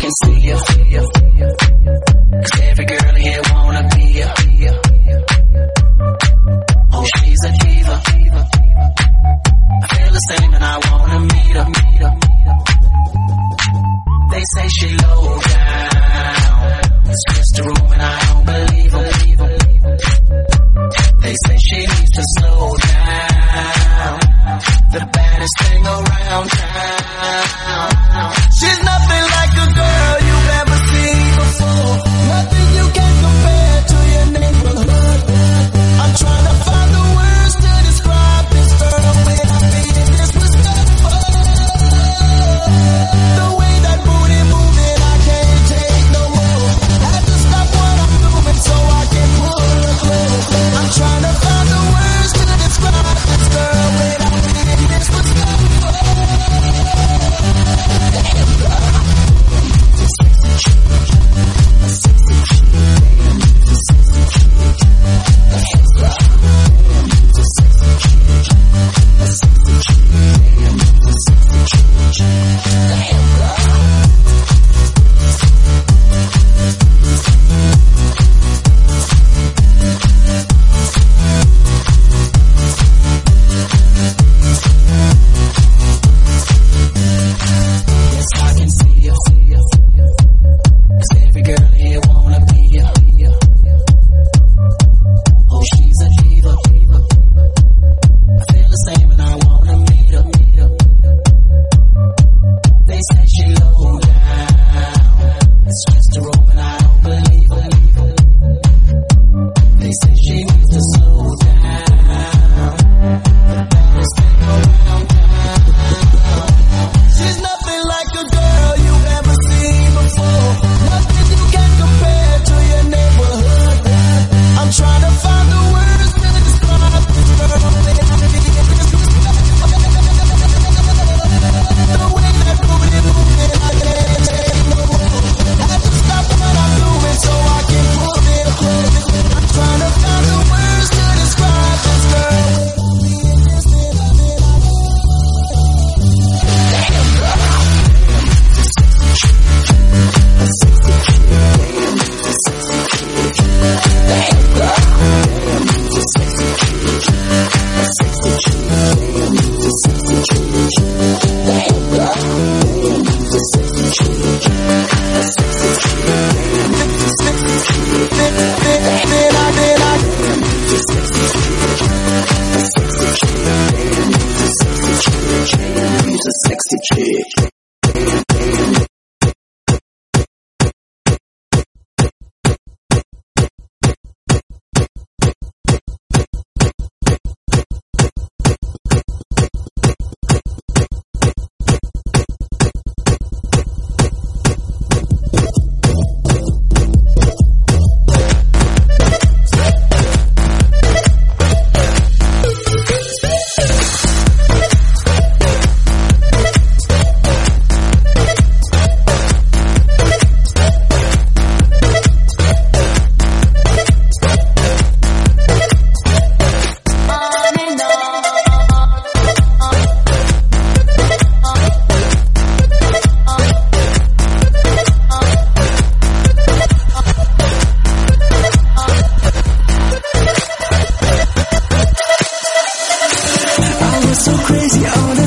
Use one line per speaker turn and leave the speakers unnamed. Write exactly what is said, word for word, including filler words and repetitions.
can see ya. Cause every girl here wanna be ya. Oh, she's a diva. I feel the same and I wanna meet her. They say she low down. It's just a room and I don't believe them. They say she needs to slow down. The baddest thing around town. She's nothing like a girl you've ever seen before. Nothing you can compare to your neighborhood. I'm trying to find the words to describe this girl without being disrespectful. The way that booty moving, I can't take no more. Had to stop what I'm doing so I can pull her close. I'm trying to find the words to describe this girl without being disrespectful.
So crazy, I